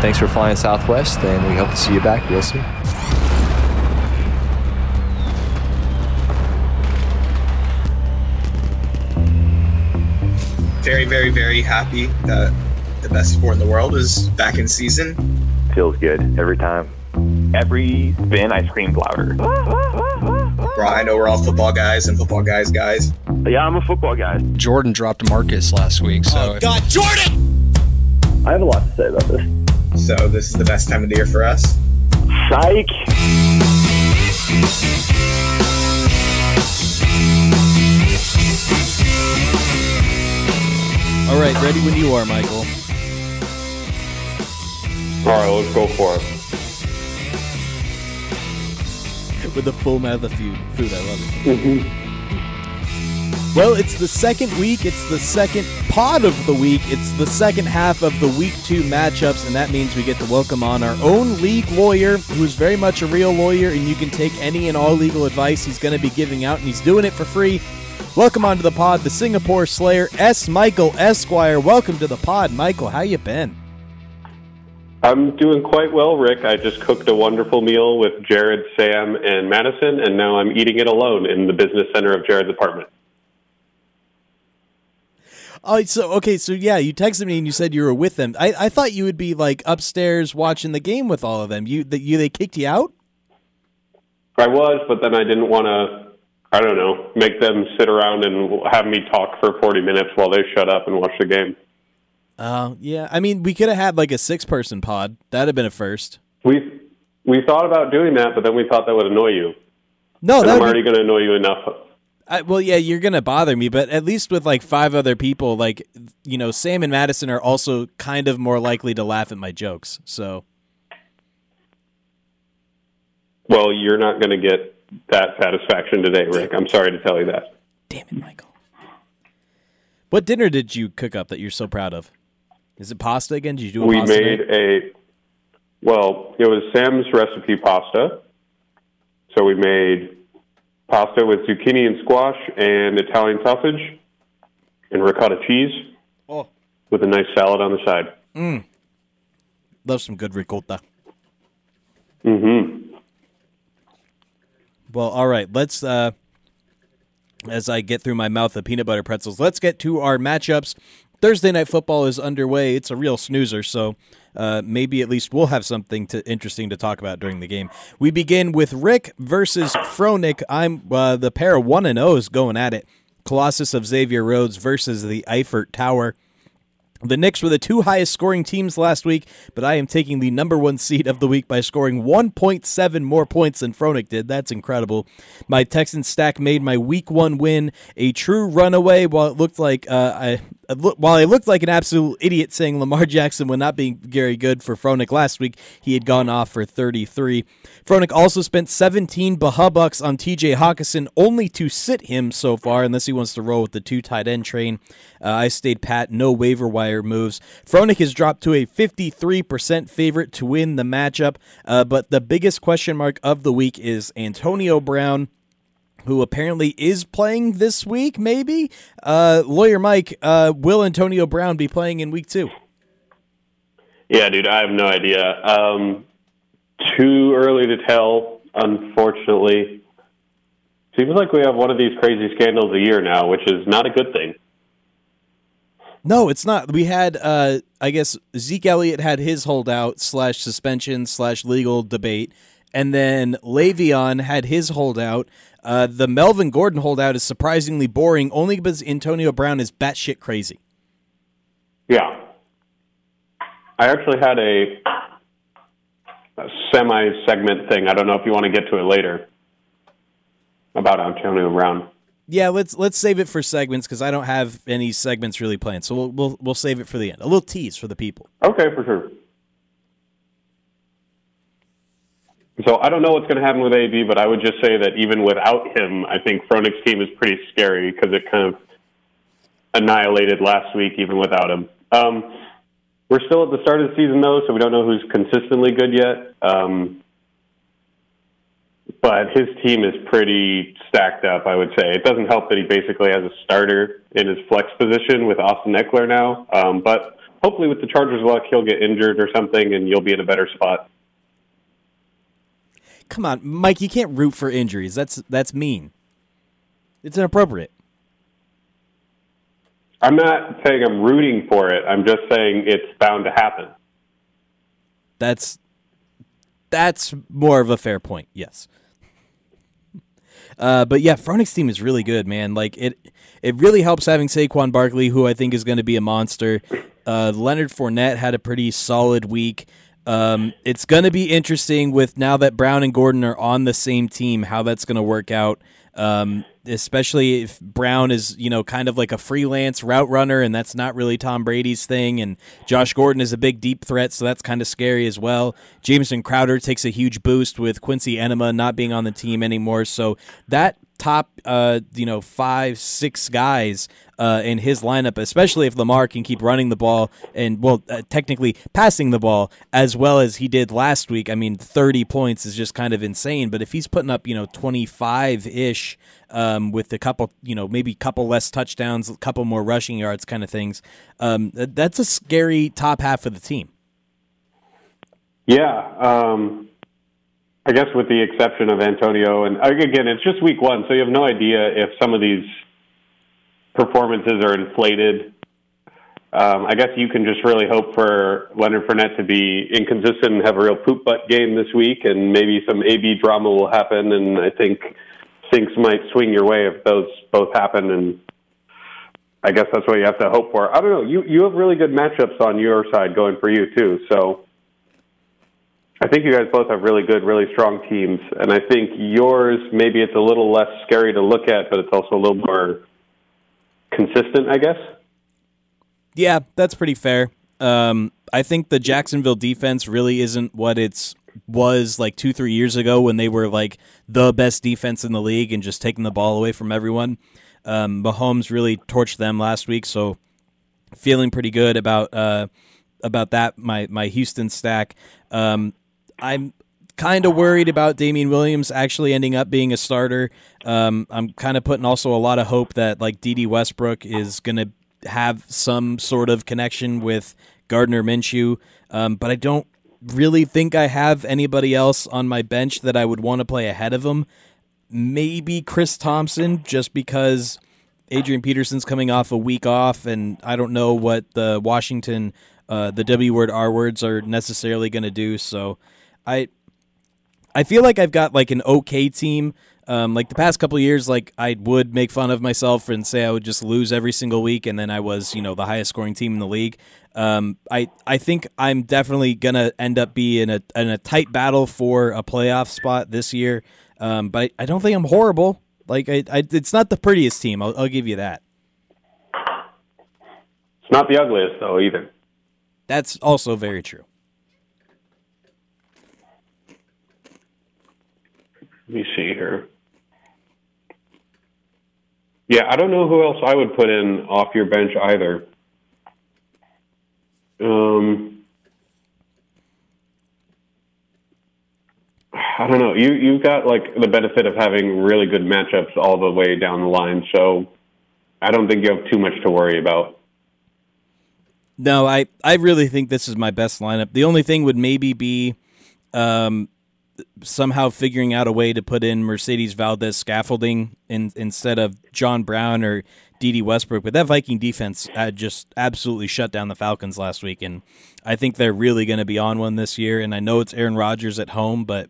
thanks for flying Southwest, and we hope to see you back real soon. Very, very, very happy that the best sport in the world is back in season. Feels good every time. Every spin, I screamed louder. Bro, I know we're all football guys and football guys. Yeah, I'm a football guy. Jordan dropped Marcus last week, so... Oh, God, Jordan! I have a lot to say about this. So this is the best time of the year for us. Psych! All right, ready when you are, Michael. All right, let's go for it. With a full mouth of food, I love it. Mm-hmm. Well, it's the second week. It's the second pod of the week. It's the second half of the Week 2 matchups, and that means we get to welcome on our own league lawyer, who's very much a real lawyer, and you can take any and all legal advice he's going to be giving out, and he's doing it for free. Welcome onto the pod, the Singapore Slayer, S. Michael Esquire. Welcome to the pod, Michael. How you been? I'm doing quite well, Rick. I just cooked a wonderful meal with Jared, Sam, and Madison, and now I'm eating it alone in the business center of Jared's apartment. Oh, so yeah, you texted me and you said you were with them. I thought you would be like upstairs watching the game with all of them. They kicked you out? I was, but then I didn't want to, I don't know, make them sit around and have me talk for 40 minutes while they shut up and watch the game. Yeah. I mean, we could have had like a 6-person pod. That'd have been a first. We thought about doing that, but then we thought that would annoy you. No, I'm already going to annoy you enough. Well, yeah, you're going to bother me, but at least with like 5 other people, like, you know, Sam and Madison are also kind of more likely to laugh at my jokes, so. Well, you're not going to get that satisfaction today, Rick. I'm sorry to tell you that. Damn it, Michael. What dinner did you cook up that you're so proud of? Is it pasta again? Did you do a pasta? It was Sam's recipe pasta. So we made pasta with zucchini and squash and Italian sausage and ricotta cheese with a nice salad on the side. Love some good ricotta. Mm-hmm. Well, all right. Let's, as I get through my mouth of peanut butter pretzels, let's get to our matchups. Thursday Night Football is underway. It's a real snoozer, so maybe at least we'll have something interesting to talk about during the game. We begin with Rick versus Fronik. I'm the pair of 1-0s going at it. Colossus of Xavier Rhodes versus the Eifert Tower. The Knicks were the 2 highest scoring teams last week, but I am taking the number 1 seed of the week by scoring 1.7 more points than Fronik did. That's incredible. My Texans stack made my week 1 win a true runaway. While it looked like I looked like an absolute idiot saying Lamar Jackson would not be very good for Fronik last week, he had gone off for 33. Fronik also spent 17 bucks on TJ Hawkinson, only to sit him so far, unless he wants to roll with the 2 tight end train. I stayed pat, no waiver wire moves. Fronik has dropped to a 53% favorite to win the matchup, but the biggest question mark of the week is Antonio Brown, who apparently is playing this week, maybe? Lawyer Mike, will Antonio Brown be playing in week 2? Yeah, dude, I have no idea. Too early to tell, unfortunately. Seems like we have one of these crazy scandals a year now, which is not a good thing. No, it's not. We had, I guess, Zeke Elliott had his holdout / suspension / legal debate, and then Le'Veon had his holdout. The Melvin Gordon holdout is surprisingly boring, only because Antonio Brown is batshit crazy. Yeah. I actually had a semi-segment thing. I don't know if you want to get to it later about Antonio Brown. Yeah, let's save it for segments because I don't have any segments really planned. So we'll save it for the end. A little tease for the people. Okay, for sure. So I don't know what's going to happen with AB, but I would just say that even without him, I think Fronik's team is pretty scary because it kind of annihilated last week even without him. We're still at the start of the season, though, so we don't know who's consistently good yet. But his team is pretty stacked up, I would say. It doesn't help that he basically has a starter in his flex position with Austin Eckler now. But hopefully with the Chargers' luck, he'll get injured or something, and you'll be in a better spot. Come on, Mike, you can't root for injuries. That's mean. It's inappropriate. I'm not saying I'm rooting for it. I'm just saying it's bound to happen. That's more of a fair point, yes. But yeah, Fronik's team is really good, man. Like it really helps having Saquon Barkley, who I think is going to be a monster. Leonard Fournette had a pretty solid week. It's going to be interesting with now that Brown and Gordon are on the same team, how that's going to work out. Especially if Brown is, kind of like a freelance route runner, and that's not really Tom Brady's thing. And Josh Gordon is a big deep threat, so that's kind of scary as well. Jameson Crowder takes a huge boost with Quincy Enema not being on the team anymore. So that top, 5-6 guys in his lineup, especially if Lamar can keep running the ball and, technically passing the ball as well as he did last week. I mean, 30 points is just kind of insane. But if he's putting up, 25-ish with a couple, maybe a couple less touchdowns, a couple more rushing yards kind of things, that's a scary top half of the team. Yeah. I guess with the exception of Antonio, and again, it's just week one, so you have no idea if some of these performances are inflated. I guess you can just really hope for Leonard Fournette to be inconsistent and have a real poop butt game this week, and maybe some AB drama will happen, and I think things might swing your way if those both happen, and I guess that's what you have to hope for. I don't know. You have really good matchups on your side going for you, too, so I think you guys both have really good, really strong teams, and I think yours, maybe it's a little less scary to look at, but it's also a little more consistent, I guess. Yeah, that's pretty fair. I think the Jacksonville defense really isn't what was like 2-3 years ago when they were like the best defense in the league and just taking the ball away from everyone. Mahomes really torched them last week, so feeling pretty good about that. My Houston stack. I'm kind of worried about Damian Williams actually ending up being a starter. I'm kind of putting also a lot of hope that like Dede Westbrook is going to have some sort of connection with Gardner Minshew, but I don't really think I have anybody else on my bench that I would want to play ahead of him. Maybe Chris Thompson, just because Adrian Peterson's coming off a week off, and I don't know what the Washington, the W word, R words are necessarily going to do. So I feel like I've got like an okay team. Like the past couple of years, like I would make fun of myself and say I would just lose every single week, and then I was, the highest scoring team in the league. I think I'm definitely gonna end up being in a tight battle for a playoff spot this year. But I don't think I'm horrible. Like it's not the prettiest team. I'll give you that. It's not the ugliest though either. That's also very true. Let me see here. Yeah, I don't know who else I would put in off your bench either. I don't know. You've got like the benefit of having really good matchups all the way down the line, so I don't think you have too much to worry about. No, I really think this is my best lineup. The only thing would maybe be somehow figuring out a way to put in Mercedes Valdez scaffolding instead of John Brown or Dede Westbrook. But that Viking defense just absolutely shut down the Falcons last week, and I think they're really going to be on one this year. And I know it's Aaron Rodgers at home, but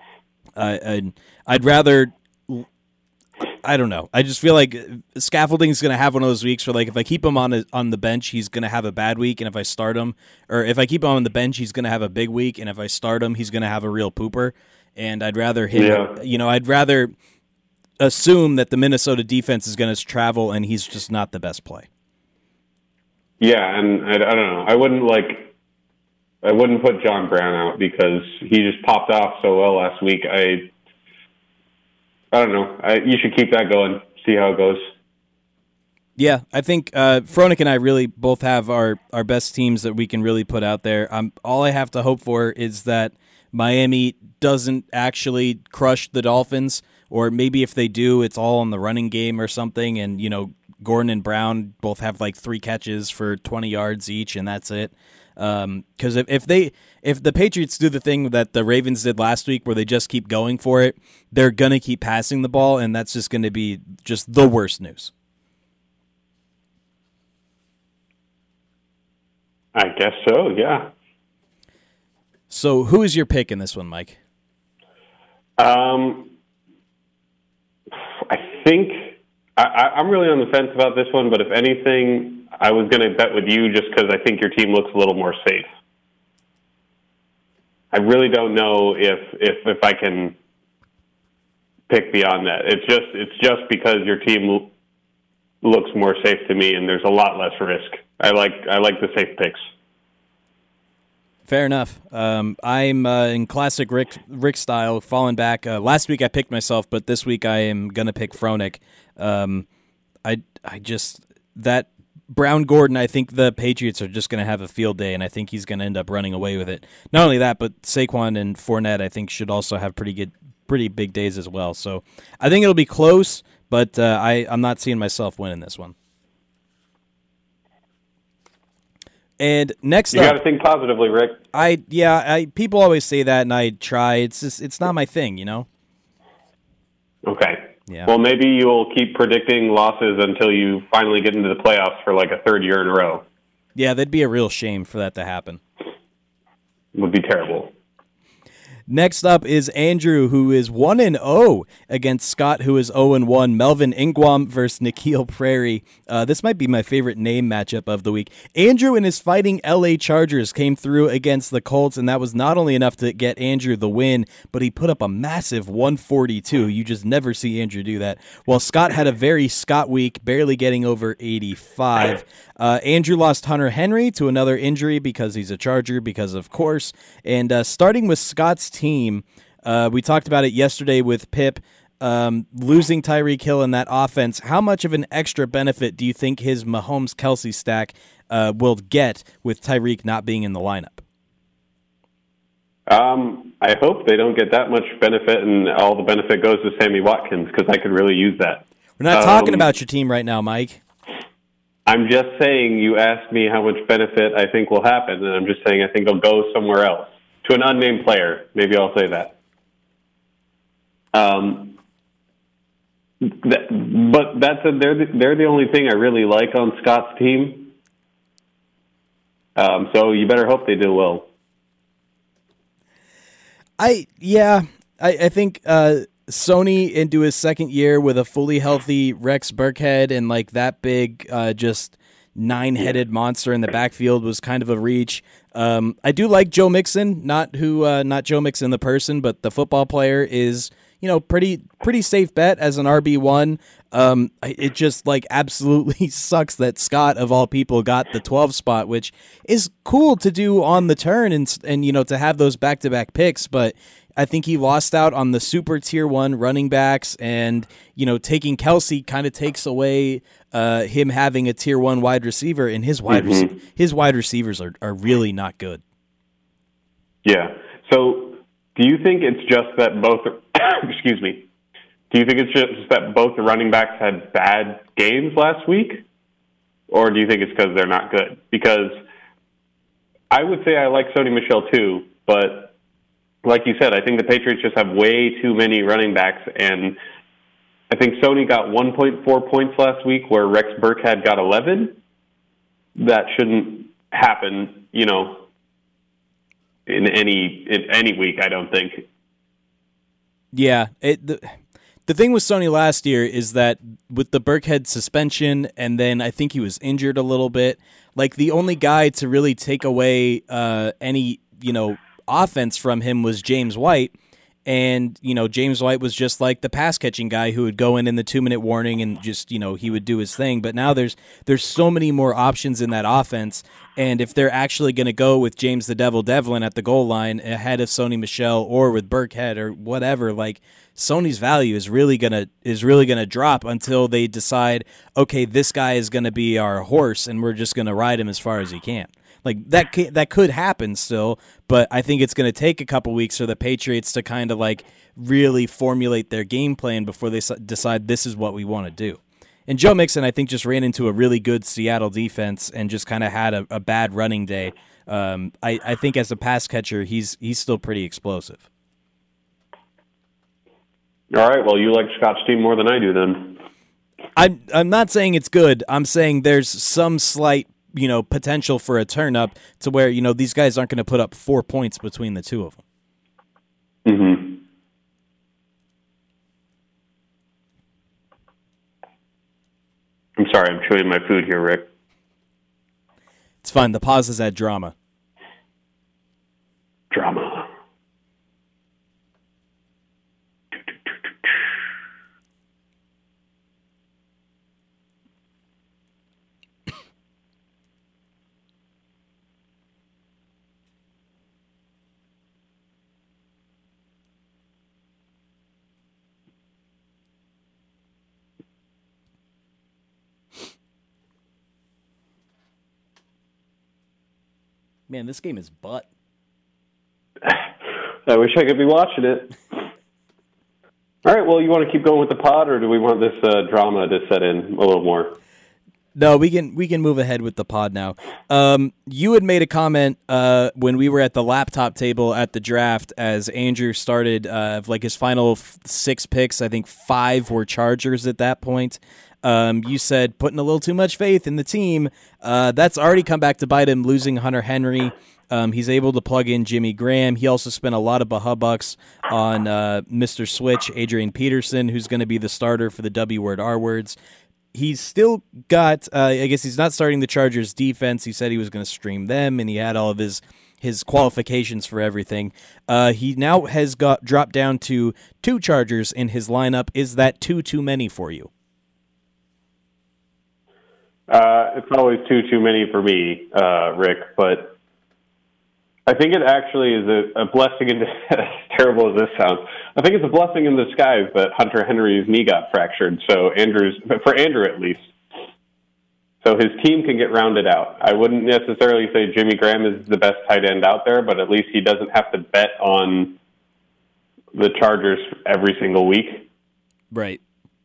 I'd rather... I don't know. I just feel like scaffolding is going to have one of those weeks where, like, if I keep him on the bench, he's going to have a bad week, and if I start him, or if I keep him on the bench, he's going to have a big week, and if I start him, he's going to have a real pooper. And I'd rather I'd rather assume that the Minnesota defense is going to travel, and he's just not the best play. Yeah, and I don't know. I wouldn't put John Brown out because he just popped off so well last week. I don't know. You should keep that going, see how it goes. Yeah, I think Fronik and I really both have our best teams that we can really put out there. All I have to hope for is that Miami doesn't actually crush the Dolphins, or maybe if they do, it's all on the running game or something, and, Gordon and Brown both have like 3 catches for 20 yards each, and that's it. Because if the Patriots do the thing that the Ravens did last week, where they just keep going for it, they're gonna keep passing the ball, and that's just going to be just the worst news. I guess so, yeah. So who is your pick in this one, Mike? I think I'm really on the fence about this one, but if anything, I was going to bet with you just because I think your team looks a little more safe. I really don't know if I can pick beyond that. It's just because your team looks more safe to me, and there's a lot less risk. I like the safe picks. Fair enough. I'm in classic Rick style, falling back. Last week I picked myself, but this week I am gonna pick Fronek. I just that Brown Gordon. I think the Patriots are just gonna have a field day, and I think he's gonna end up running away with it. Not only that, but Saquon and Fournette I think should also have pretty big days as well. So I think it'll be close, but I'm not seeing myself winning this one. And next you up, got to think positively, Rick. People always say that, and I try. It's not my thing, you know. Okay. Yeah. Well, maybe you'll keep predicting losses until you finally get into the playoffs for like a third year in a row. Yeah, that'd be a real shame for that to happen. Would be terrible. Next up is Andrew, who is 1-0 against Scott, who is 0-1. Melvin Ingram versus N'Keal Prairie. This might be my favorite name matchup of the week. Andrew and his Fighting LA Chargers came through against the Colts, and that was not only enough to get Andrew the win, but he put up a massive 142. You just never see Andrew do that. While Scott had a very Scott week, barely getting over 85. Andrew lost Hunter Henry to another injury because he's a Charger, because of course. And starting with Scott's team, we talked about it yesterday with Pip, losing Tyreek Hill in that offense. How much of an extra benefit do you think his Mahomes-Kelsey stack will get with Tyreek not being in the lineup? I hope they don't get that much benefit and all the benefit goes to Sammy Watkins, because I could really use that. We're not talking about your team right now, Mike. I'm just saying, you asked me how much benefit I think will happen, and I'm just saying I think it'll go somewhere else. To an unnamed player. Maybe I'll say that. But they're the only thing I really like on Scott's team. So you better hope they do well. I think Sony into his second year with a fully healthy Rex Burkhead and like that big just 9-headed monster in the backfield was kind of a reach. I do like Joe Mixon, not Joe Mixon the person, but the football player is, pretty safe bet as an RB1. It just like absolutely sucks that Scott of all people got the 12 spot, which is cool to do on the turn and to have those back-to-back picks, but I think he lost out on the super tier 1 running backs, and taking Kelsey kind of takes away him having a tier 1 wide receiver, and his wide receivers are really not good. Yeah. So do you think it's just that both excuse me. Do you think it's just that both the running backs had bad games last week? Or do you think it's because they're not good? Because I would say I like Sony Michel too, but like you said, I think the Patriots just have way too many running backs, and I think Sony got 1.4 points last week where Rex Burkhead got 11. That shouldn't happen, in any week, I don't think. Yeah, the thing with Sony last year is that with the Burkhead suspension, and then I think he was injured a little bit, like the only guy to really take away any, offense from him was James White. And, James White was just like the pass catching guy who would go in the 2-minute warning and just, he would do his thing. But now there's so many more options in that offense. And if they're actually going to go with James the Devil Devlin at the goal line ahead of Sony Michel or with Burkhead or whatever, like Sony's value is really gonna drop until they decide, okay, this guy is going to be our horse and we're just going to ride him as far as he can. Like that could happen still, but I think it's going to take a couple weeks for the Patriots to kind of like really formulate their game plan before they decide this is what we want to do. And Joe Mixon, I think, just ran into a really good Seattle defense and just kind of had a bad running day. I think as a pass catcher, he's still pretty explosive. All right. Well, you like Scott's team more than I do, then. I'm not saying it's good. I'm saying there's some slight, potential for a turn up to where, these guys aren't going to put up 4 points between the two of them. Mm-hmm. I'm sorry, I'm chewing my food here, Rick. It's fine. The pauses add drama. Drama. Man, this game is butt. I wish I could be watching it. All right, well, you want to keep going with the pod, or do we want this drama to set in a little more? No, we can move ahead with the pod now. You had made a comment when we were at the laptop table at the draft as Andrew started his final 6 picks. I think 5 were Chargers at that point. You said putting a little too much faith in the team. That's already come back to bite him, losing Hunter Henry. He's able to plug in Jimmy Graham. He also spent a lot of bucks on Mr. Switch, Adrian Peterson, who's going to be the starter for the W word, R words. He's still got, I guess he's not starting the Chargers defense. He said he was going to stream them, and he had all of his qualifications for everything. He now has dropped down to 2 Chargers in his lineup. Is that too many for you? It's always too many for me, Rick, but I think it actually is a blessing in as terrible as this sounds. I think it's a blessing in disguise that Hunter Henry's knee got fractured, for Andrew at least. So his team can get rounded out. I wouldn't necessarily say Jimmy Graham is the best tight end out there, but at least he doesn't have to bet on the Chargers every single week. Right.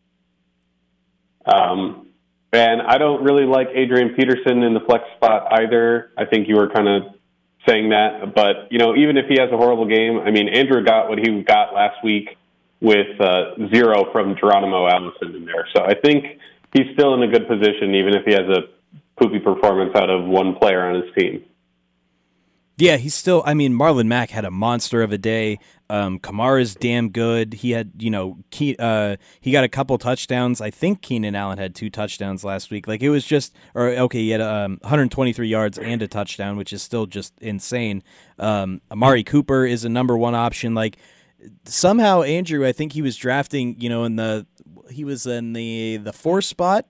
And I don't really like Adrian Peterson in the flex spot either. I think you were kind of saying that. But, even if he has a horrible game, I mean, Andrew got what he got last week with 0 from Geronimo Allison in there. So I think he's still in a good position, even if he has a poopy performance out of one player on his team. Yeah, he's still, Marlon Mack had a monster of a day. Kamara's damn good. He had, he got a couple touchdowns. I think Keenan Allen had 2 touchdowns last week. He was just, he had 123 yards and a touchdown, which is still just insane. Amari Cooper is a number 1 option. Somehow Andrew, I think he was drafting, he was in the 3 spot.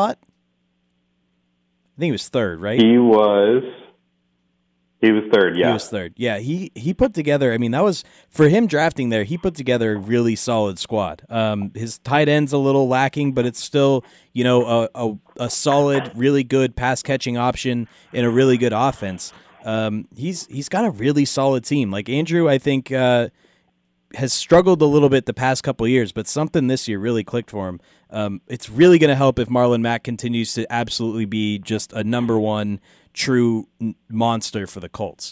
I think he was 3rd, right? He was 3rd, yeah. He was 3rd. Yeah, he put together, that was, for him drafting there, he put together a really solid squad. His tight end's a little lacking, but it's still, a solid, really good pass-catching option in a really good offense. He's got a really solid team. Andrew, I think, has struggled a little bit the past couple of years, but something this year really clicked for him. It's really going to help if Marlon Mack continues to absolutely be just a number 1 true monster for the Colts.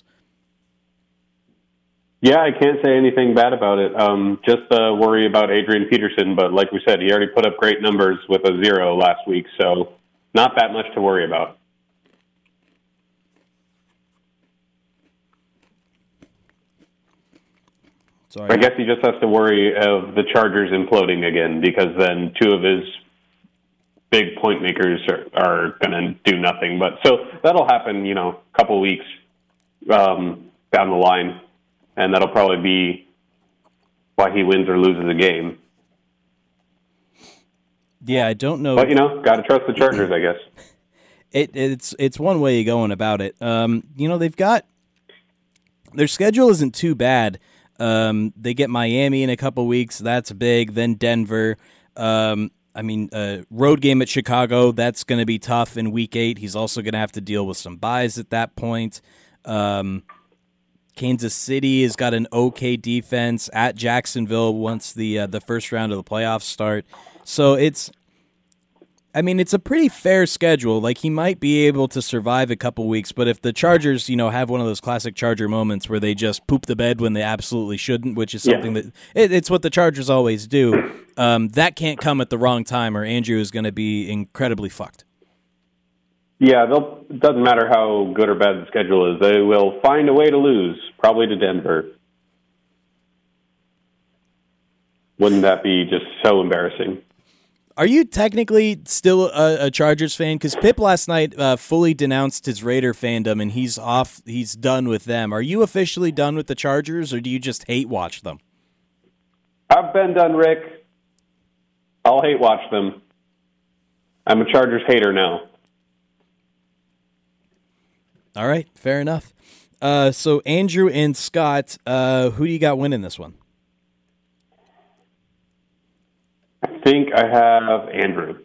Yeah, I can't say anything bad about it. Just worry about Adrian Peterson, but like we said, he already put up great numbers with a 0 last week, so not that much to worry about. Sorry. I guess he just has to worry of the Chargers imploding again, because then 2 of his big point makers are going to do nothing. But so that'll happen, a couple weeks down the line, and that'll probably be why he wins or loses a game. Yeah, I don't know. But got to trust the Chargers, I guess. It's one way of going about it. They've got their schedule isn't too bad. They get Miami in a couple weeks. That's big. Then Denver. Road game at Chicago, that's going to be tough in Week 8. He's also going to have to deal with some buys at that point. Kansas City has got an okay defense at Jacksonville once the first round of the playoffs start. So I mean, it's a pretty fair schedule. Like, he might be able to survive a couple weeks, but if the Chargers, have one of those classic Charger moments where they just poop the bed when they absolutely shouldn't, which is something that it's what the Chargers always do, that can't come at the wrong time, or Andrew is going to be incredibly fucked. Yeah, it doesn't matter how good or bad the schedule is. They will find a way to lose, probably to Denver. Wouldn't that be just so embarrassing? Are you technically still a Chargers fan? Because Pip last night fully denounced his Raider fandom, and he's off. He's done with them. Are you officially done with the Chargers, or do you just hate watch them? I've been done, Rick. I'll hate watch them. I'm a Chargers hater now. All right, fair enough. So Andrew and Scott, who do you got winning this one? I think I have Andrew,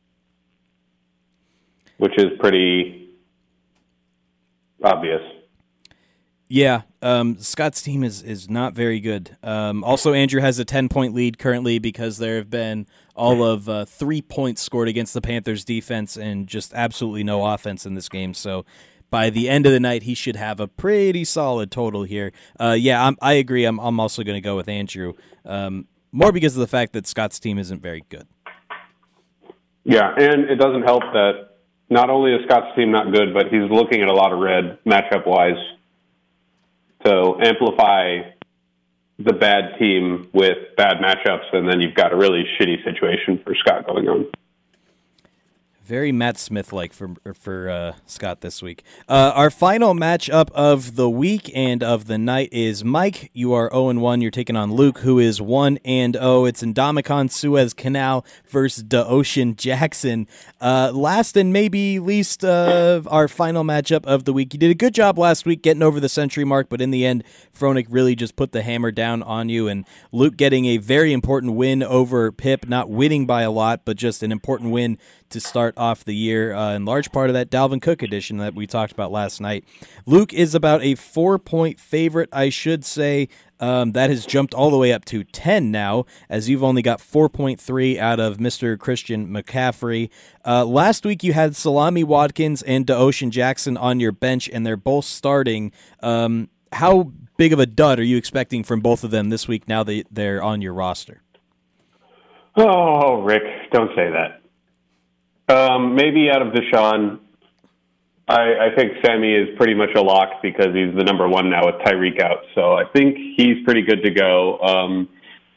which is pretty obvious. Yeah, Scott's team is not very good. Also, Andrew has a 10-point lead currently because there have been all of 3 points scored against the Panthers' defense and just absolutely no offense in this game. So by the end of the night, he should have a pretty solid total here. I agree. I'm also going to go with Andrew. More because of the fact that Scott's team isn't very good. Yeah, and it doesn't help that not only is Scott's team not good, but he's looking at a lot of red matchup-wise. So amplify the bad team with bad matchups, and then you've got a really shitty situation for Scott going on. Very Matt Smith-like for Scott this week. Our final matchup of the week and of the night is Mike. You are 0-1. You're taking on Luke, who is 1-0. It's Indomicon Suez Canal versus DeOcean Jackson. Last and maybe least our final matchup of the week. You did a good job last week getting over the century mark, but in the end, Fronek really just put the hammer down on you, and Luke getting a very important win over Pip, not winning by a lot, but just an important win to start off the year, in large part of that Dalvin Cook edition that we talked about last night. Luke is about a 4-point favorite, I should say. That has jumped all the way up to 10 now, as you've only got 4.3 out of Mr. Christian McCaffrey. Last week you had Salami Watkins and DeOcean Jackson on your bench, and they're both starting. How big of a dud are you expecting from both of them this week now that they're on your roster? Oh, Rick, don't say that. Maybe out of Deshaun, I think Sammy is pretty much a lock because he's the number one now with Tyreek out. So I think he's pretty good to go. I'm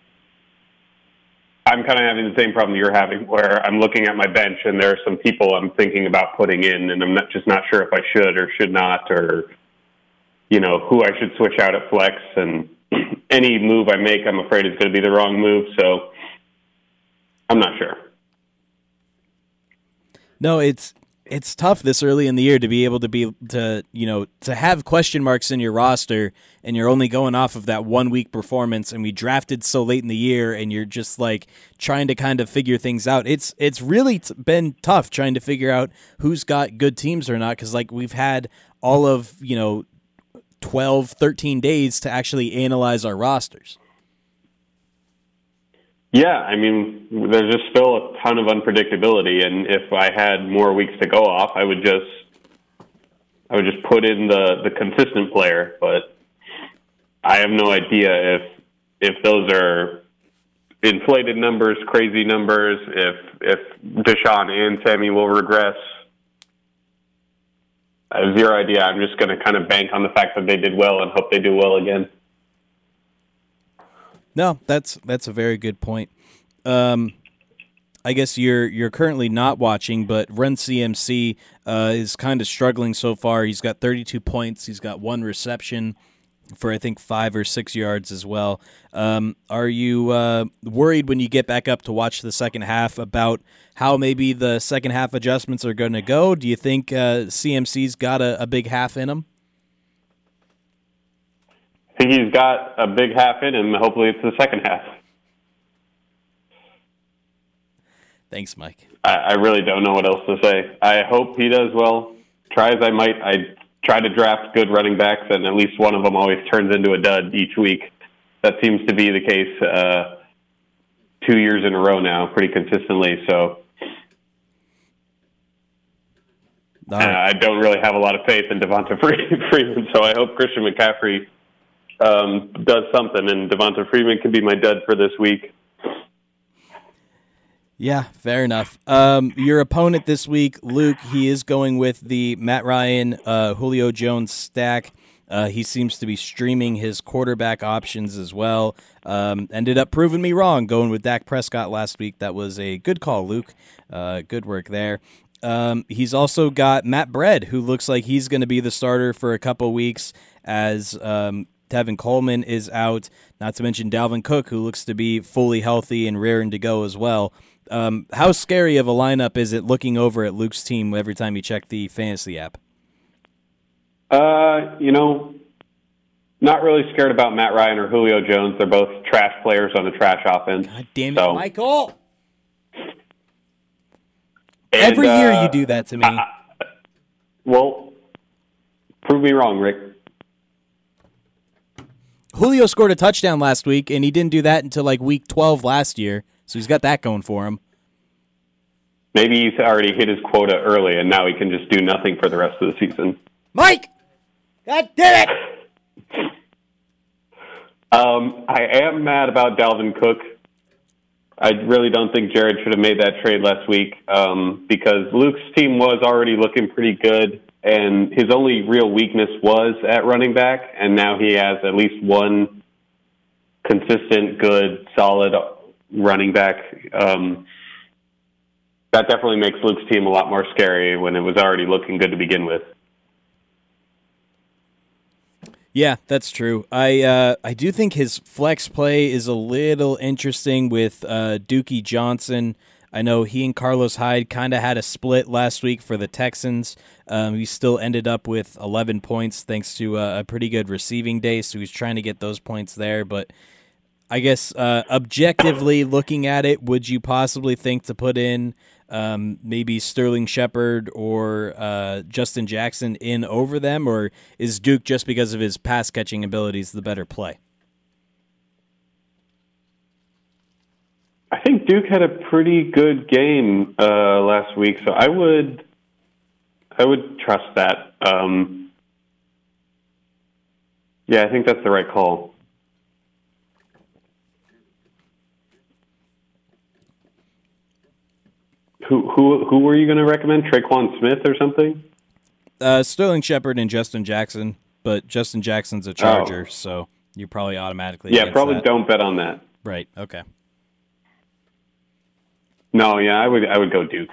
kind of having the same problem you're having, where I'm looking at my bench and there are some people I'm thinking about putting in, and I'm just not sure if I should or should not, or who I should switch out at flex. And any move I make, I'm afraid is going to be the wrong move. So I'm not sure. No, it's tough this early in the year to be able to have question marks in your roster, and you're only going off of that 1 week performance, and we drafted so late in the year, and you're just like trying to kind of figure things out. It's really been tough trying to figure out who's got good teams or not, because like we've had all of 12, 13 days to actually analyze our rosters. Yeah, I mean, there's just still a ton of unpredictability, and if I had more weeks to go off, I would just put in the consistent player. But I have no idea if those are inflated numbers, crazy numbers, if Deshaun and Sammy will regress. I have zero idea. I'm just going to kind of bank on the fact that they did well and hope they do well again. No, that's a very good point. I guess you're currently not watching, but Run CMC is kind of struggling so far. He's got 32 points. He's got 1 reception for I think 5 or 6 yards as well. Are you worried when you get back up to watch the second half about how maybe the second half adjustments are going to go? Do you think CMC's got a big half in him? I think he's got a big half in him. Hopefully it's the second half. Thanks, Mike. I really don't know what else to say. I hope he does well. Try as I might, I try to draft good running backs, and at least one of them always turns into a dud each week. That seems to be the case 2 years in a row now, pretty consistently. So I don't really have a lot of faith in Devonta Freeman, so I hope Christian McCaffrey does something, and Devonta Freeman can be my dud for this week. Yeah, fair enough. Your opponent this week, Luke, he is going with the Matt Ryan, Julio Jones stack. He seems to be streaming his quarterback options as well. Ended up proving me wrong going with Dak Prescott last week. That was a good call, Luke. Good work there. He's also got Matt Bread, who looks like he's going to be the starter for a couple weeks as Tevin Coleman is out, not to mention Dalvin Cook, who looks to be fully healthy and raring to go as well. How scary of a lineup is it looking over at Luke's team every time you check the fantasy app? Not really scared about Matt Ryan or Julio Jones. They're both trash players on a trash offense. God damn it, Michael! Every And, year you do that to me. Well, prove me wrong, Rick. Julio scored a touchdown last week, and he didn't do that until like week 12 last year, so he's got that going for him. Maybe he's already hit his quota early, and now he can just do nothing for the rest of the season. Mike! God damn it! I am mad about Dalvin Cook. I really don't think Jared should have made that trade last week because Luke's team was already looking pretty good, and his only real weakness was at running back, and now he has at least one consistent, good, solid running back. That definitely makes Luke's team a lot more scary when it was already looking good to begin with. Yeah, that's true. I do think his flex play is a little interesting with Dookie Johnson. I know he and Carlos Hyde kind of had a split last week for the Texans. He still ended up with 11 points thanks to a pretty good receiving day, so he's trying to get those points there. But I guess objectively looking at it, would you possibly think to put in maybe Sterling Shepard or Justin Jackson in over them, or is Duke, just because of his pass-catching abilities, the better play? I think Duke had a pretty good game last week, so I would trust that. Yeah, I think that's the right call. Who were you going to recommend? Traquan Smith or something? Sterling Shepard and Justin Jackson, but Justin Jackson's a Charger, so you probably automatically probably that. Don't bet on that. Right. Okay. No, yeah, I would go Duke.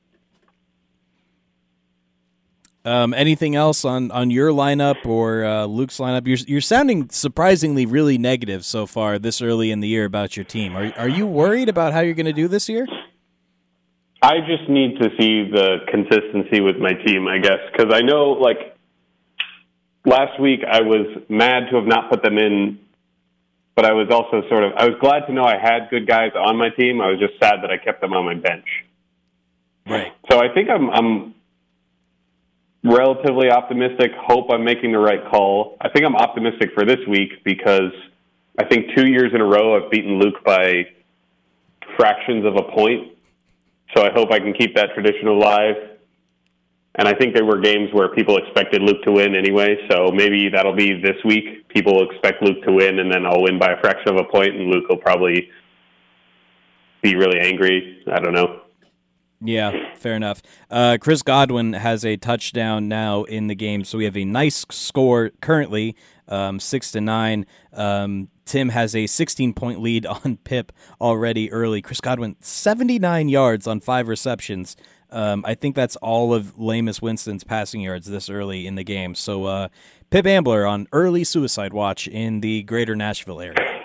Anything else on your lineup or Luke's lineup? You're sounding surprisingly really negative so far this early in the year about your team. Are you worried about how you're going to do this year? I just need to see the consistency with my team, I guess, because I know, like, last week I was mad to have not put them in, but I was also I was glad to know I had good guys on my team. I was just sad that I kept them on my bench. Right. So I think I'm relatively optimistic, hope I'm making the right call. I think I'm optimistic for this week because I think 2 years in a row I've beaten Luke by fractions of a point. So I hope I can keep that tradition alive. And I think there were games where people expected Luke to win anyway, so maybe that'll be this week. People will expect Luke to win, and then I'll win by a fraction of a point, and Luke will probably be really angry. I don't know. Yeah, fair enough. Chris Godwin has a touchdown now in the game, so we have a nice score currently, 6-9. Tim has a 16-point lead on Pip already early. Chris Godwin, 79 yards on 5 receptions. I think that's all of Jameis Winston's passing yards this early in the game. So Pip Ambler on early suicide watch in the greater Nashville area.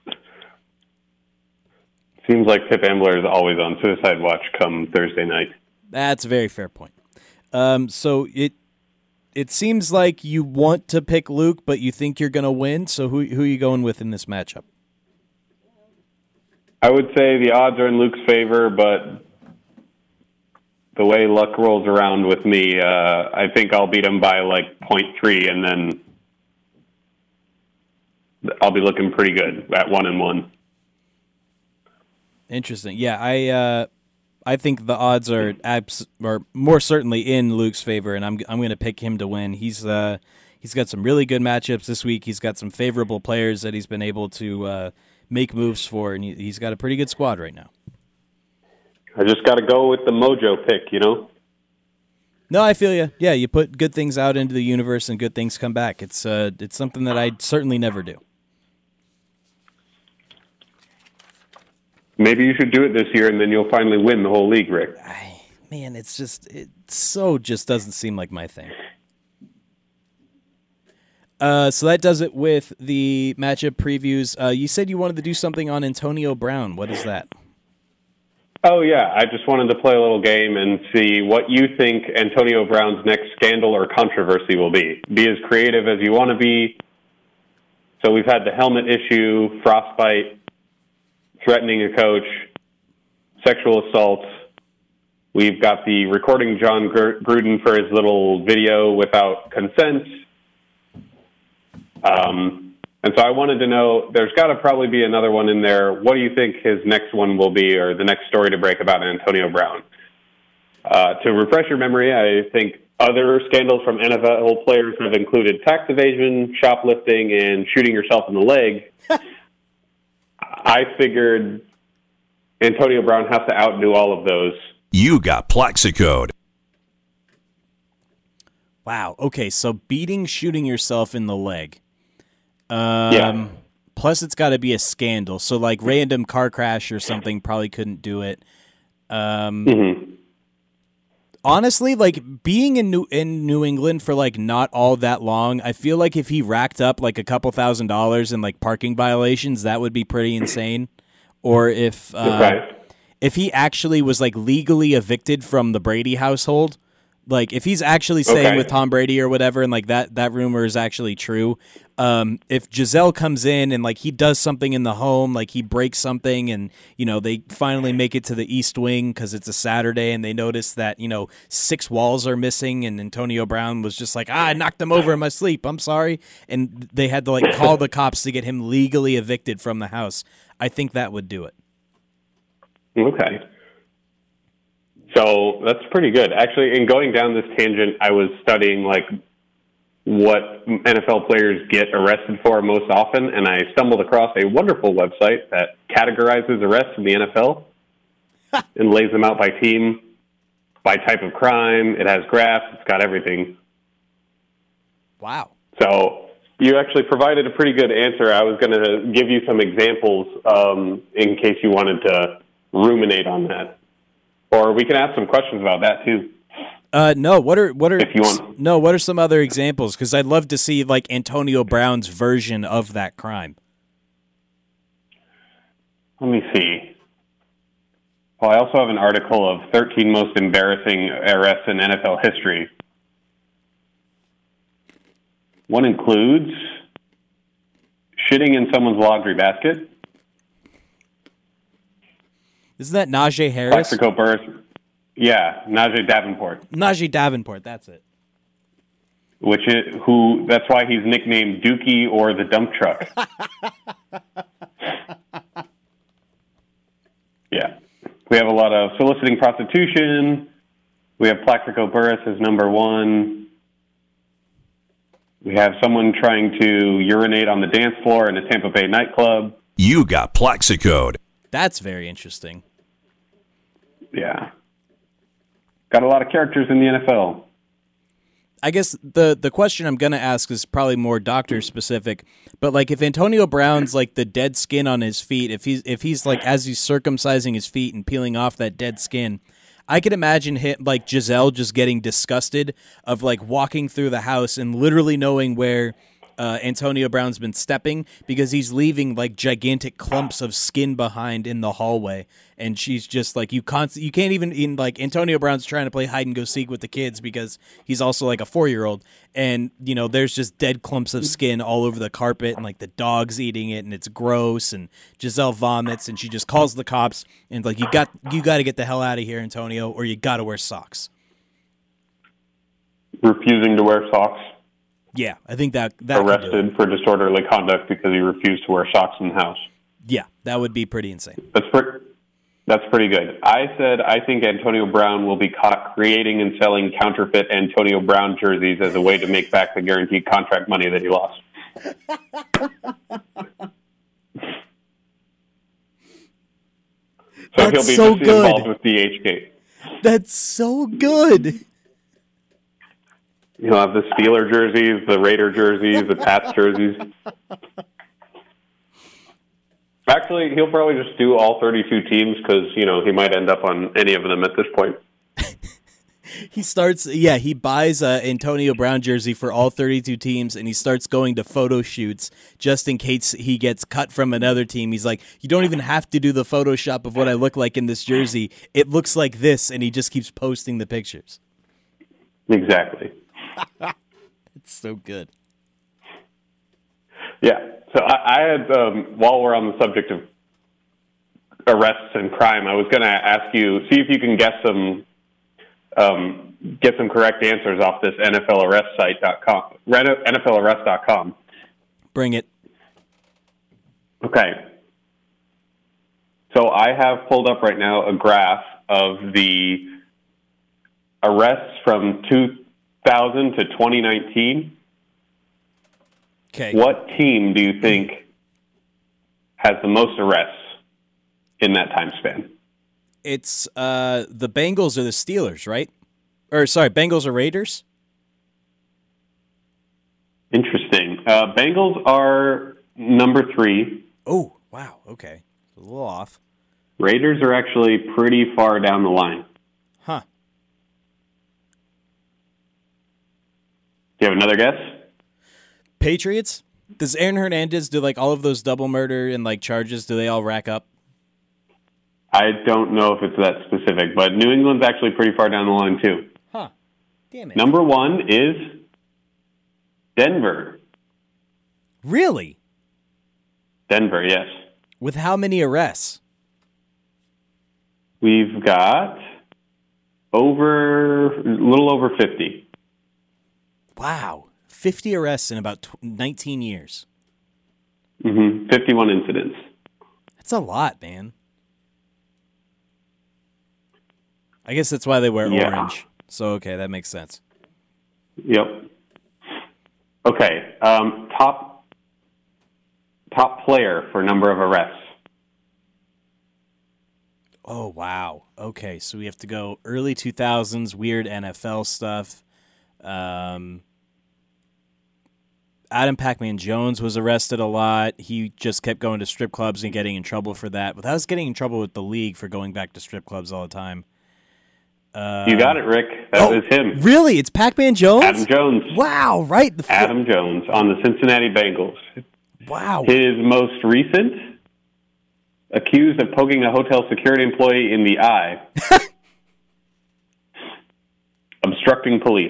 Seems like Pip Ambler is always on suicide watch come Thursday night. That's a very fair point. So it seems like you want to pick Luke, but you think you're going to win. So who are you going with in this matchup? I would say the odds are in Luke's favor, but the way luck rolls around with me, I think I'll beat him by like 0.3, and then I'll be looking pretty good at 1-1. Interesting. Yeah, I think the odds are more certainly in Luke's favor, and I'm going to pick him to win. He's got some really good matchups this week. He's got some favorable players that he's been able to make moves for, and he's got a pretty good squad right now. I just got to go with the mojo pick, you know? No, I feel you. Yeah, you put good things out into the universe and good things come back. It's something that I certainly never do. Maybe you should do it this year, and then you'll finally win the whole league, Rick. Man, it just doesn't seem like my thing. So that does it with the matchup previews. You said you wanted to do something on Antonio Brown. What is that? Oh, yeah. I just wanted to play a little game and see what you think Antonio Brown's next scandal or controversy will be. Be as creative as you want to be. So we've had the helmet issue, frostbite, threatening a coach, sexual assaults. We've got the recording John Gruden for his little video without consent. And so I wanted to know, there's got to probably be another one in there. What do you think his next one will be, or the next story to break about Antonio Brown? To refresh your memory, I think other scandals from NFL players have included tax evasion, shoplifting, and shooting yourself in the leg. I figured Antonio Brown has to outdo all of those. You got Plaxicode. Wow. Okay, so beating, shooting yourself in the leg. Yeah. Plus, it's got to be a scandal. So, like, random car crash or something probably couldn't do it. Honestly, like, being in New England for, like, not all that long, I feel like if he racked up, like, a couple $1,000s in, like, parking violations, that would be pretty insane. Or if he actually was, like, legally evicted from the Brady household, like, if he's actually staying with Tom Brady or whatever, and, like, that rumor is actually true, if Giselle comes in and, like, he does something in the home, like, he breaks something and, you know, they finally make it to the East Wing because it's a Saturday and they notice that, you know, 6 walls are missing and Antonio Brown was just like, I knocked them over in my sleep, I'm sorry. And they had to, like, call the cops to get him legally evicted from the house. I think that would do it. Okay. So that's pretty good. Actually, in going down this tangent, I was studying, like, what NFL players get arrested for most often, and I stumbled across a wonderful website that categorizes arrests in the NFL and lays them out by team, by type of crime. It has graphs. It's got everything. Wow. So you actually provided a pretty good answer. I was going to give you some examples in case you wanted to ruminate on that. Or we can ask some questions about that, too. No. What are if you want. No, what are some other examples? Because I'd love to see, like, Antonio Brown's version of that crime. Let me see. Well, I also have an article of 13 most embarrassing arrests in NFL history. One includes shitting in someone's laundry basket. Isn't that Najee Harris? Plaxico Burress. Yeah, Najee Davenport. Najee Davenport, that's it. That's why he's nicknamed Dookie or the dump truck. Yeah. We have a lot of soliciting prostitution. We have Plaxico Burress as number 1. We have someone trying to urinate on the dance floor in a Tampa Bay nightclub. You got Plaxicode. That's very interesting. Yeah. Got a lot of characters in the NFL. I guess the question I'm going to ask is probably more doctor specific, but like if Antonio Brown's like the dead skin on his feet, if he's like as he's circumcising his feet and peeling off that dead skin, I could imagine him like Giselle just getting disgusted of like walking through the house and literally knowing where Antonio Brown's been stepping because he's leaving like gigantic clumps of skin behind in the hallway, and she's just like you can't even like Antonio Brown's trying to play hide and go seek with the kids because he's also like a 4-year-old, and you know there's just dead clumps of skin all over the carpet and like the dog's eating it and it's gross, and Giselle vomits and she just calls the cops and like you got to get the hell out of here, Antonio, or you got to wear socks. Refusing to wear socks. Yeah, I think that arrested for disorderly conduct because he refused to wear socks in the house. Yeah, that would be pretty insane. That's pretty good. I said I think Antonio Brown will be caught creating and selling counterfeit Antonio Brown jerseys as a way to make back the guaranteed contract money that he lost. So he'll be so good. involved with DHgate. That's so good. He'll have the Steeler jerseys, the Raider jerseys, the Pats jerseys. Actually, he'll probably just do all 32 teams because, he might end up on any of them at this point. He buys a Antonio Brown jersey for all 32 teams, and he starts going to photo shoots just in case he gets cut from another team. He's like, you don't even have to do the Photoshop of what I look like in this jersey. It looks like this, and he just keeps posting the pictures. Exactly. It's so good. Yeah. So I had, while we're on the subject of arrests and crime, I was going to ask you, see if you can get some correct answers off this NFLarrestsite.com, NFLarrest.com. Bring it. Okay. So I have pulled up right now a graph of the arrests from 2000 to 2019. Okay. What team do you think has the most arrests in that time span? It's the Bengals or the Steelers, right? Or sorry, Bengals or Raiders? Interesting. Bengals are number 3. Oh, wow. Okay. A little off. Raiders are actually pretty far down the line. Huh. Do you have another guess? Patriots? Does Aaron Hernandez do all of those double murder and charges? Do they all rack up? I don't know if it's that specific, but New England's actually pretty far down the line too. Huh. Damn it. Number 1 is Denver. Really? Denver, yes. With how many arrests? We've got a little over 50. Wow. 50 arrests in about 19 years. 51 incidents. That's a lot, man. I guess that's why they wear orange. So, okay, that makes sense. Yep. Okay. Top player for number of arrests. Oh, wow. Okay, so we have to go early 2000s, weird NFL stuff. Adam Pac-Man Jones was arrested a lot. He just kept going to strip clubs and getting in trouble for that. But I was getting in trouble with the league for going back to strip clubs all the time. You got it, Rick. That was him. Really? It's Pac-Man Jones? Adam Jones. Wow, right. Adam Jones on the Cincinnati Bengals. Wow. His most recent, accused of poking a hotel security employee in the eye. Obstructing police.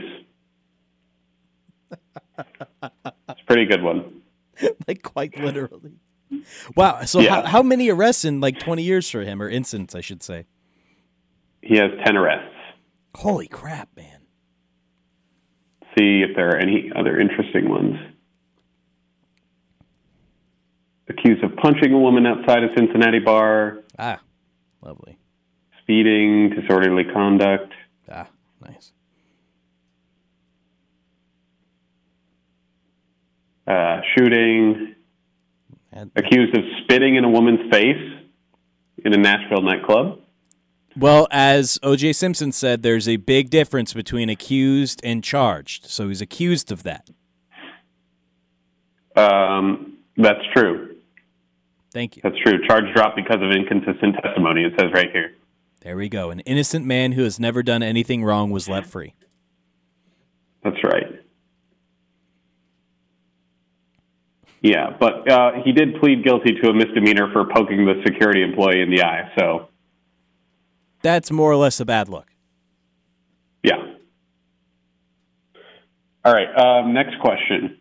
It's a pretty good one. Quite literally. Wow. So how many arrests in 20 years for him, or incidents, I should say? He has 10 arrests. Holy crap, man. See if there are any other interesting ones. Accused of punching a woman outside a Cincinnati bar. Ah, lovely. Speeding, disorderly conduct. Ah, nice. Shooting. Accused of spitting in a woman's face in a Nashville nightclub. Well, as O.J. Simpson said, there's a big difference between accused and charged. So he's accused of that. That's true. Thank you. That's true. Charge dropped because of inconsistent testimony, it says right here. There we go. An innocent man who has never done anything wrong was let free. That's right. Yeah, but he did plead guilty to a misdemeanor for poking the security employee in the eye, so... That's more or less a bad look. Yeah. All right, next question.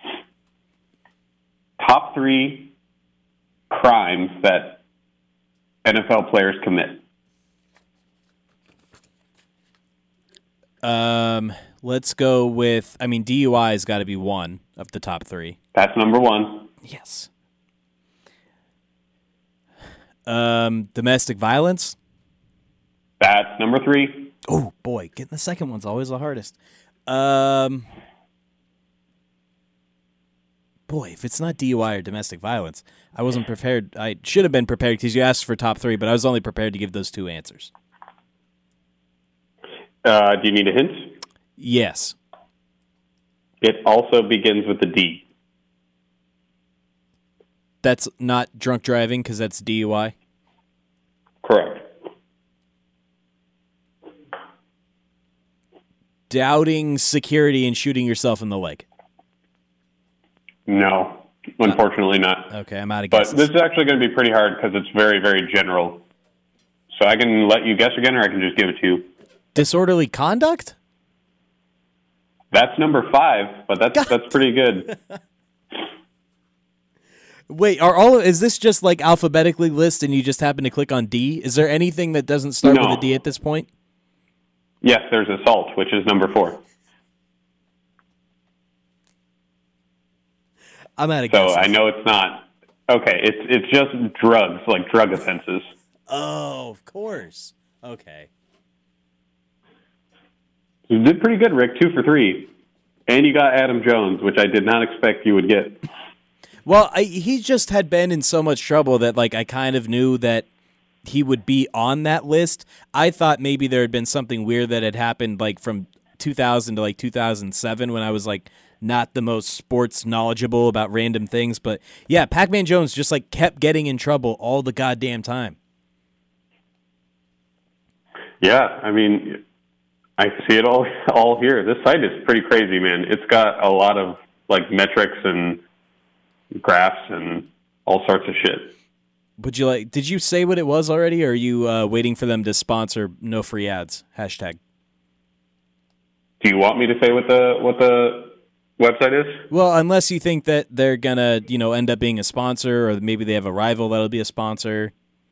Top 3 crimes that NFL players commit. Let's go with, DUI has got to be one of the top 3. That's number 1. Yes. Domestic violence. That's number 3. Oh boy, getting the second one's always the hardest. Boy, if it's not DUI or domestic violence, I wasn't prepared. I should have been prepared because you asked for top 3, but I was only prepared to give those 2 answers. Do you need a hint? Yes. It also begins with the D. That's not drunk driving because that's DUI? Correct. Doubting security and shooting yourself in the leg. No, unfortunately not. Okay, I'm out of But guesses. this is actually going to be pretty hard because it's very, very general. So I can let you guess again, or I can just give it to you. Disorderly conduct? That's number 5, but that's pretty good. Wait, is this just like alphabetically list and you just happen to click on D? Is there anything that doesn't start No. with a D at this point? Yes, there's assault, which is number 4. I'm out of So guesses. I know it's not. Okay, it's just drugs, like drug offenses. Oh, of course. Okay. You did pretty good, Rick. 2 for 3. And you got Adam Jones, which I did not expect you would get. Well, he just had been in so much trouble that like I kind of knew that he would be on that list. I thought maybe there had been something weird that had happened like from 2000 to like 2007 when I was like not the most sports knowledgeable about random things. But yeah, Pac-Man Jones just like kept getting in trouble all the goddamn time. Yeah, I mean, I see it all here. This site is pretty crazy, man. It's got a lot of like metrics and graphs and all sorts of shit. Did you say what it was already, or are you waiting for them to sponsor no free ads? Hashtag. Do you want me to say what the website is? Well, unless you think that they're gonna, end up being a sponsor, or maybe they have a rival that'll be a sponsor.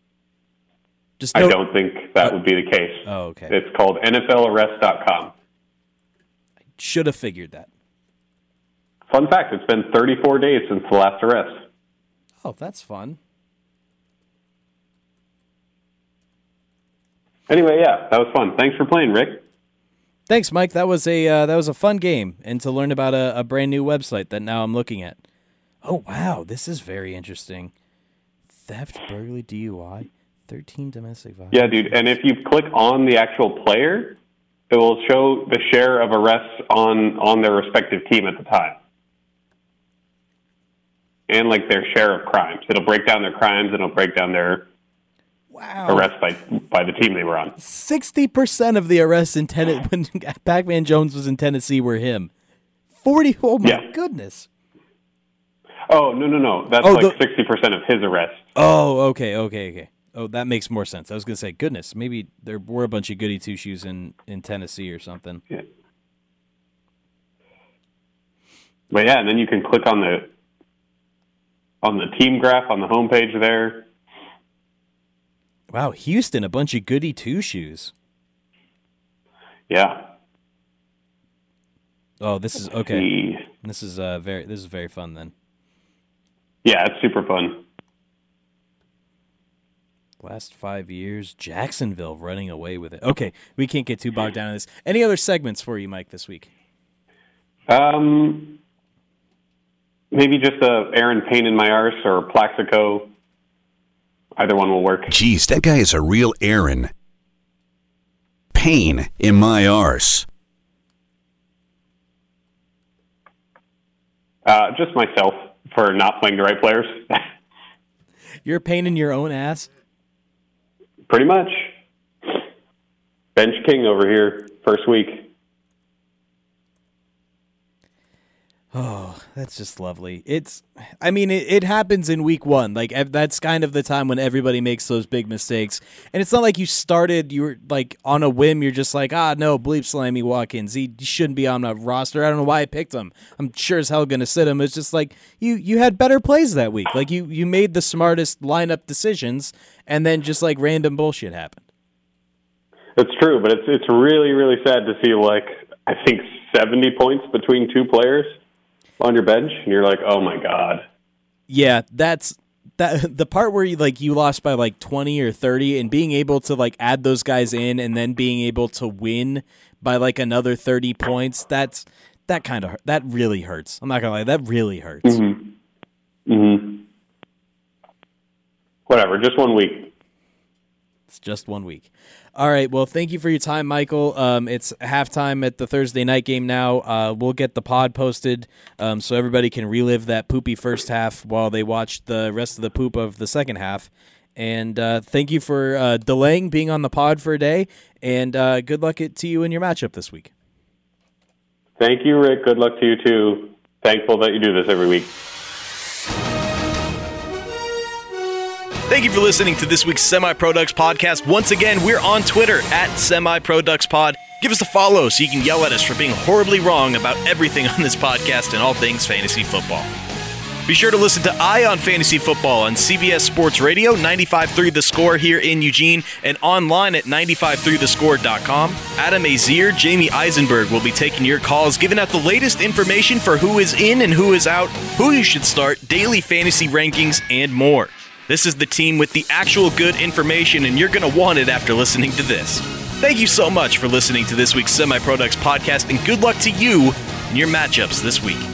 I don't think that would be the case. Oh, okay. It's called NFLarrest.com. I should have figured that. Fun fact, it's been 34 days since the last arrest. Oh, that's fun. Anyway, yeah, that was fun. Thanks for playing, Rick. Thanks, Mike. That was a fun game, and to learn about a brand new website that now I'm looking at. Oh, wow, this is very interesting. Theft, burglary, DUI, 13 domestic violence. Yeah, dude, and if you click on the actual player, it will show the share of arrests on their respective team at the time. And, like, their share of crimes. It'll break down their crimes, and it'll break down their arrests by the team they were on. 60% of the arrests when Pac-Man Jones was in Tennessee were him. 40, oh my goodness. Oh, no. That's 60% of his arrests. Oh, okay. Oh, that makes more sense. I was going to say, goodness, maybe there were a bunch of goody two-shoes in Tennessee or something. Yeah. But yeah, and then you can click on the team graph on the homepage there. Wow, Houston, a bunch of goody two-shoes. Yeah. Oh, this is okay. This is very fun then. Yeah, it's super fun. Last 5 years, Jacksonville running away with it. Okay, we can't get too bogged down in this. Any other segments for you, Mike, this week? Maybe just Aaron Pain in my arse or Plaxico. Either one will work. Geez, that guy is a real Aaron. Pain in my arse. Just myself for not playing the right players. You're a pain in your own ass? Pretty much. Bench king over here, first week. Oh, that's just lovely. It happens in week one. Like, that's kind of the time when everybody makes those big mistakes. And it's not like you were like on a whim. You're just like, no, bleep Slammy Watkins. He shouldn't be on my roster. I don't know why I picked him. I'm sure as hell going to sit him. It's just like you had better plays that week. Like you made the smartest lineup decisions, and then just like random bullshit happened. It's true, but it's really, really sad to see like, I think 70 points between two players on your bench, and you're like, oh my God. Yeah, that's the part where you lost by like 20 or 30 and being able to like add those guys in and then being able to win by like another 30 points, that really hurts. I'm not gonna lie, that really hurts. Whatever, just 1 week. It's just 1 week. All right, well, thank you for your time, Michael. It's halftime at the Thursday night game now. We'll get the pod posted so everybody can relive that poopy first half while they watch the rest of the poop of the second half. And thank you for delaying being on the pod for a day, and good luck to you in your matchup this week. Thank you, Rick. Good luck to you, too. Thankful that you do this every week. Thank you for listening to this week's Semi-Products podcast. Once again, we're on Twitter at Semi-Products-Pod. Give us a follow so you can yell at us for being horribly wrong about everything on this podcast and all things fantasy football. Be sure to listen to Eye on Fantasy Football on CBS Sports Radio, 95.3 The Score here in Eugene, and online at 953thescore.com. Adam Azier, Jamie Eisenberg will be taking your calls, giving out the latest information for who is in and who is out, who you should start, daily fantasy rankings, and more. This is the team with the actual good information, and you're going to want it after listening to this. Thank you so much for listening to this week's Semi-Products podcast, and good luck to you in your matchups this week.